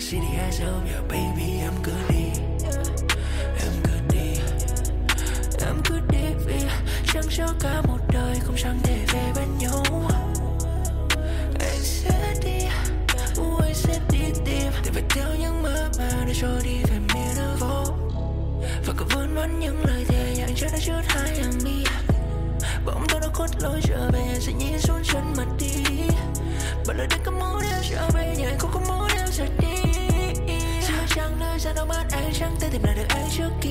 city has home, yeah baby em cứ đi, em cứ đi, em cứ đi vì chẳng cho cả một đời không chẳng thể về bên nhau. Anh sẽ đi, anh sẽ đi tìm, để phải theo những mơ màng để trôi đi về miền hư vô. Và cứ vun vắn những lời thề nhàng cho đã chút hai hàng mi. Bỗng tôi đã khuất lối trở về, sẽ nhìn xuống chân mặt đi. Bởi lời đến có muốn em trở về nhà, anh cũng không muốn em rời đi. Chưa chẳng nơi ra đâu mắt anh chẳng thể tìm lại được anh trước kia.